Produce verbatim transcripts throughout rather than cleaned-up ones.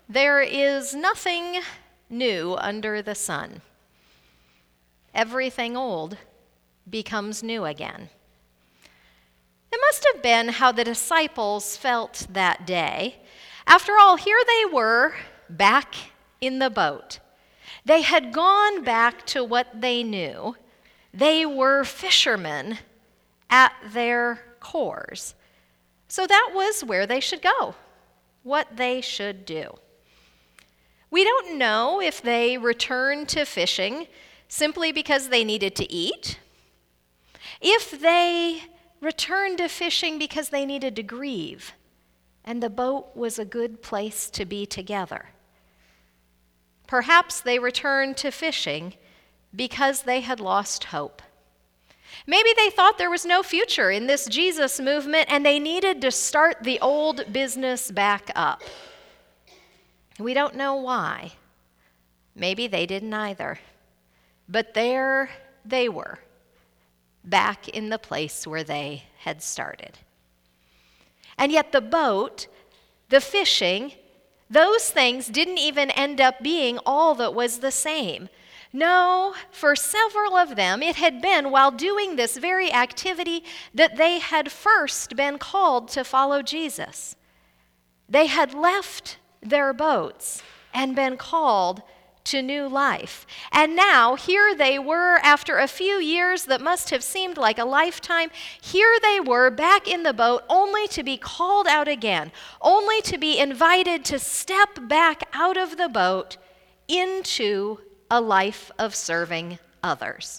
There is nothing new under the sun. Everything old becomes new again. It must have been how the disciples felt that day. After all, here they were, back in the boat. They had gone back to what they knew. They were fishermen at their cores. So that was where they should go, what they should do. We don't know if they returned to fishing simply because they needed to eat, if they returned to fishing because they needed to grieve, and the boat was a good place to be together. Perhaps they returned to fishing because they had lost hope. Maybe they thought there was no future in this Jesus movement and they needed to start the old business back up. We don't know why. Maybe they didn't either. But there they were, back in the place where they had started. And yet the boat, the fishing, those things didn't even end up being all that was the same. No, for several of them, it had been while doing this very activity that they had first been called to follow Jesus. They had left their boats and been called to new life. And now, here they were, after a few years that must have seemed like a lifetime, here they were back in the boat, only to be called out again, only to be invited to step back out of the boat into a life of serving others.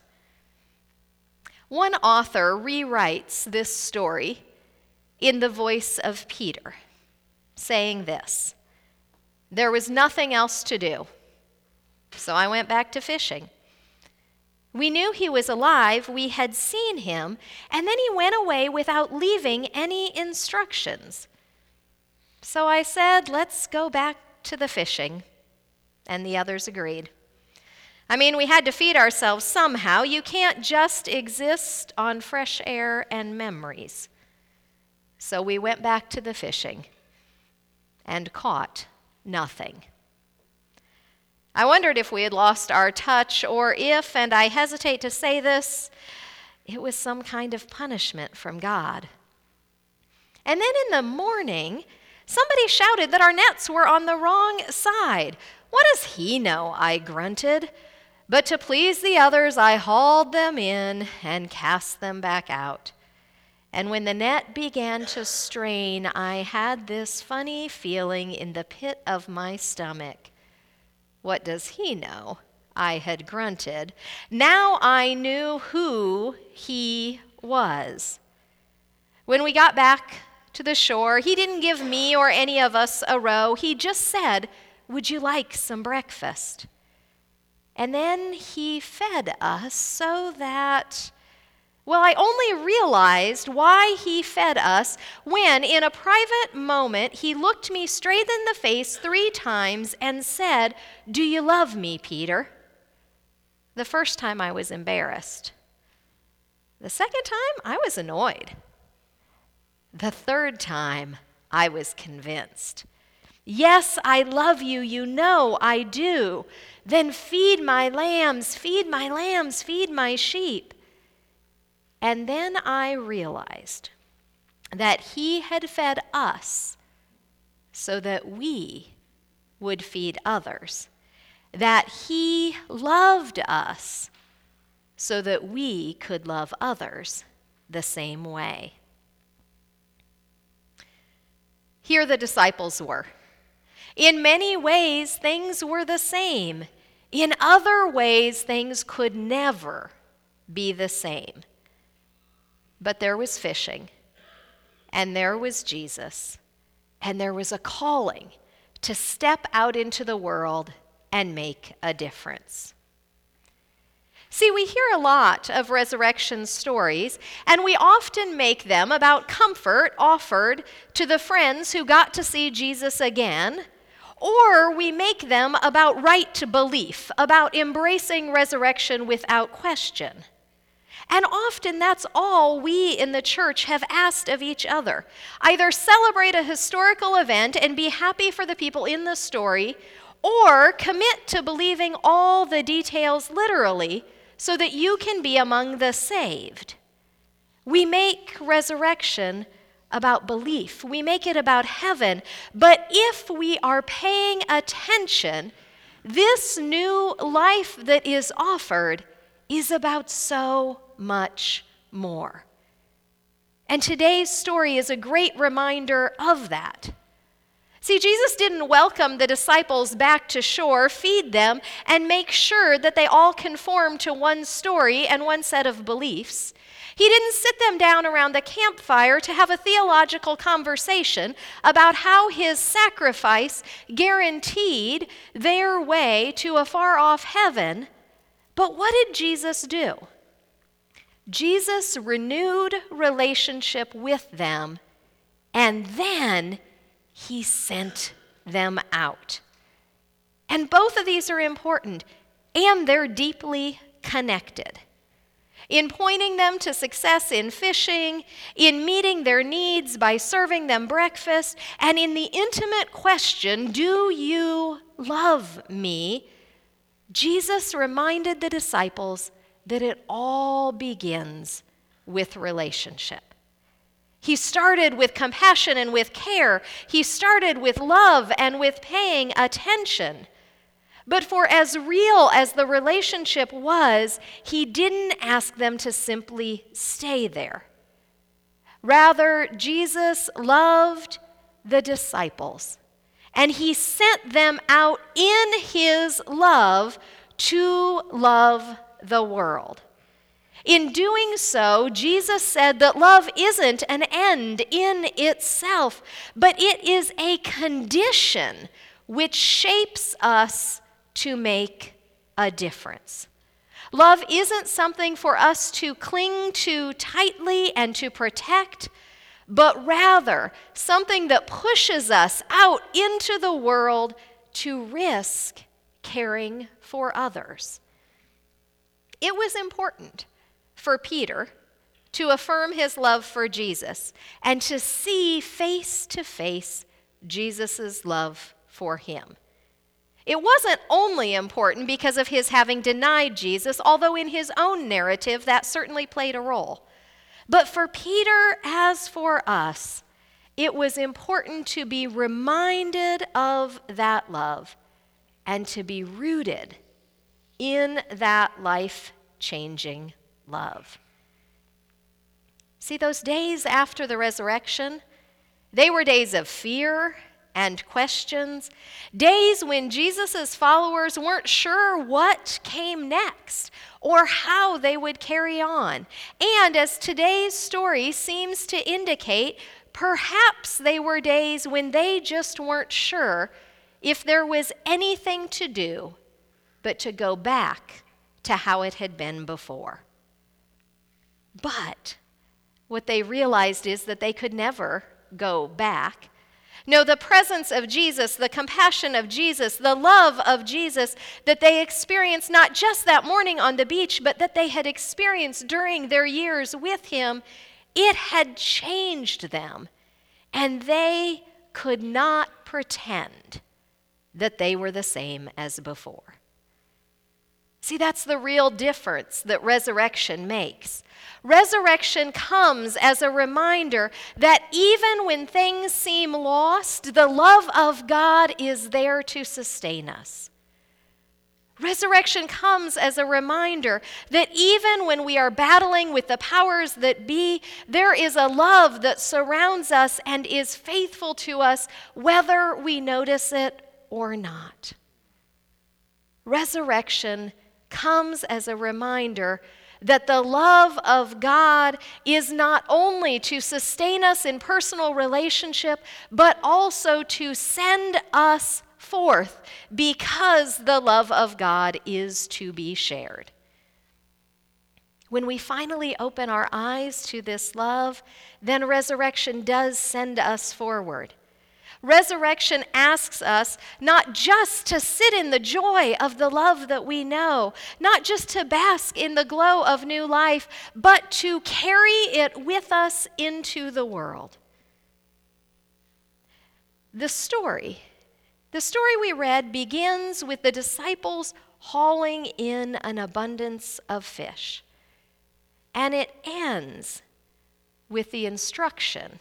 One author rewrites this story in the voice of Peter, saying this: "There was nothing else to do, so I went back to fishing. We knew he was alive, we had seen him, and then he went away without leaving any instructions. So I said, let's go back to the fishing." And the others agreed. I mean, we had to feed ourselves somehow. You can't just exist on fresh air and memories. So we went back to the fishing and caught nothing. I wondered if we had lost our touch, or if, and I hesitate to say this, it was some kind of punishment from God. And then in the morning, somebody shouted that our nets were on the wrong side. "What does he know?" I grunted. But to please the others, I hauled them in and cast them back out. And when the net began to strain, I had this funny feeling in the pit of my stomach. "What does he know?" I had grunted. Now I knew who he was. When we got back to the shore, he didn't give me or any of us a row. He just said, "Would you like some breakfast?" And then he fed us so that, well, I only realized why he fed us when, in a private moment, he looked me straight in the face three times and said, "Do you love me, Peter?" The first time I was embarrassed. The second time, I was annoyed. The third time, I was convinced. "Yes, I love you, you know I do. Then feed my lambs, feed my lambs, feed my sheep." And then I realized that he had fed us so that we would feed others, that he loved us so that we could love others the same way. Here the disciples were. In many ways, things were the same. In other ways, things could never be the same. But there was fishing, and there was Jesus, and there was a calling to step out into the world and make a difference. See, we hear a lot of resurrection stories, and we often make them about comfort offered to the friends who got to see Jesus again, or we make them about right belief, about embracing resurrection without question. And often that's all we in the church have asked of each other. Either celebrate a historical event and be happy for the people in the story, or commit to believing all the details literally so that you can be among the saved. We make resurrection about belief. We make it about heaven. But if we are paying attention, this new life that is offered is about so much more. And today's story is a great reminder of that. See, Jesus didn't welcome the disciples back to shore, feed them, and make sure that they all conform to one story and one set of beliefs. He didn't sit them down around the campfire to have a theological conversation about how his sacrifice guaranteed their way to a far-off heaven. But what did Jesus do? Jesus renewed relationship with them, and then he sent them out. And both of these are important, and they're deeply connected. In pointing them to success in fishing, in meeting their needs by serving them breakfast, and in the intimate question, do you love me? Jesus reminded the disciples that it all begins with relationship. He started with compassion and with care. He started with love and with paying attention. But for as real as the relationship was, he didn't ask them to simply stay there. Rather, Jesus loved the disciples, and he sent them out in his love to love the world. In doing so, Jesus said that love isn't an end in itself, but it is a condition which shapes us to make a difference. Love isn't something for us to cling to tightly and to protect, but rather something that pushes us out into the world to risk caring for others. It was important for Peter to affirm his love for Jesus and to see face to face Jesus' love for him. It wasn't only important because of his having denied Jesus, although in his own narrative that certainly played a role. But for Peter, as for us, it was important to be reminded of that love and to be rooted in that life-changing love. See, those days after the resurrection, they were days of fear and questions, days when Jesus' followers weren't sure what came next or how they would carry on. And as today's story seems to indicate, perhaps they were days when they just weren't sure if there was anything to do but to go back to how it had been before. But what they realized is that they could never go back. No, the presence of Jesus, the compassion of Jesus, the love of Jesus that they experienced not just that morning on the beach, but that they had experienced during their years with him, it had changed them. And they could not pretend that they were the same as before. See, that's the real difference that resurrection makes. Resurrection comes as a reminder that even when things seem lost, the love of God is there to sustain us. Resurrection comes as a reminder that even when we are battling with the powers that be, there is a love that surrounds us and is faithful to us, whether we notice it or not. Resurrection comes as a reminder that the love of God is not only to sustain us in personal relationship, but also to send us forth because the love of God is to be shared. When we finally open our eyes to this love, then resurrection does send us forward. Resurrection asks us not just to sit in the joy of the love that we know, not just to bask in the glow of new life, but to carry it with us into the world. The story, the story we read begins with the disciples hauling in an abundance of fish, and it ends with the instruction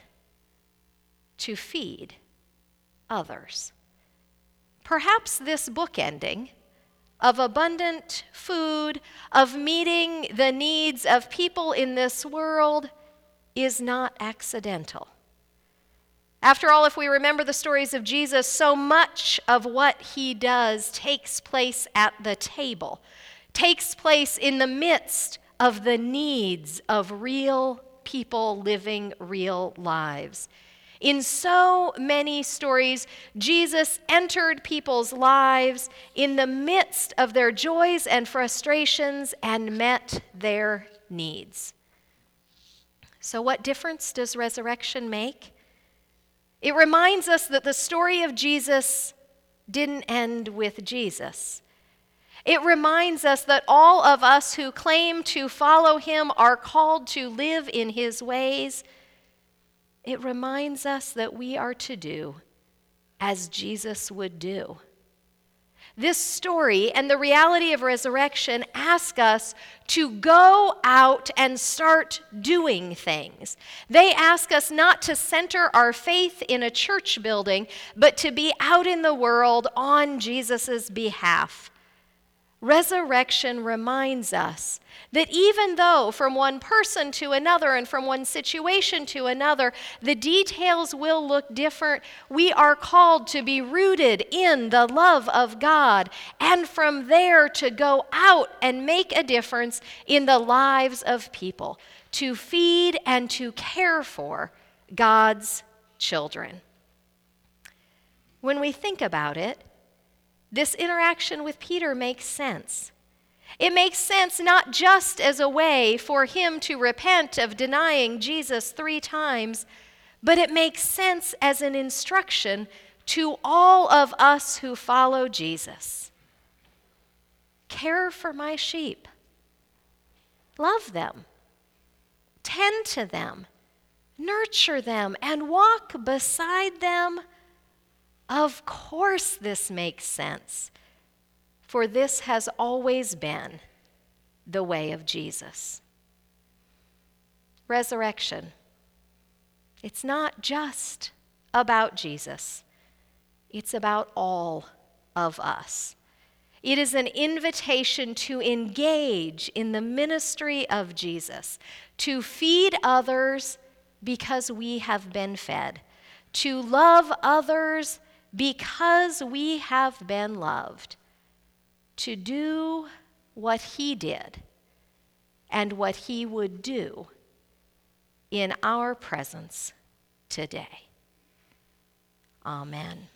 to feed others. Perhaps this bookending of abundant food, of meeting the needs of people in this world, is not accidental. After all, if we remember the stories of Jesus, so much of what he does takes place at the table, takes place in the midst of the needs of real people living real lives. In so many stories, Jesus entered people's lives in the midst of their joys and frustrations and met their needs. So what difference does resurrection make? It reminds us that the story of Jesus didn't end with Jesus. It reminds us that all of us who claim to follow him are called to live in his ways. It reminds us that we are to do as Jesus would do. This story and the reality of resurrection ask us to go out and start doing things. They ask us not to center our faith in a church building, but to be out in the world on Jesus' behalf. Resurrection reminds us that even though from one person to another and from one situation to another, the details will look different, we are called to be rooted in the love of God, and from there to go out and make a difference in the lives of people, to feed and to care for God's children. When we think about it, this interaction with Peter makes sense. It makes sense not just as a way for him to repent of denying Jesus three times, but it makes sense as an instruction to all of us who follow Jesus. Care for my sheep. Love them. Tend to them. Nurture them and walk beside them. Of course this makes sense, for this has always been the way of Jesus. Resurrection. It's not just about Jesus. It's about all of us. It is an invitation to engage in the ministry of Jesus, to feed others because we have been fed, to love others because we have been loved, to do what he did and what he would do in our presence today. Amen.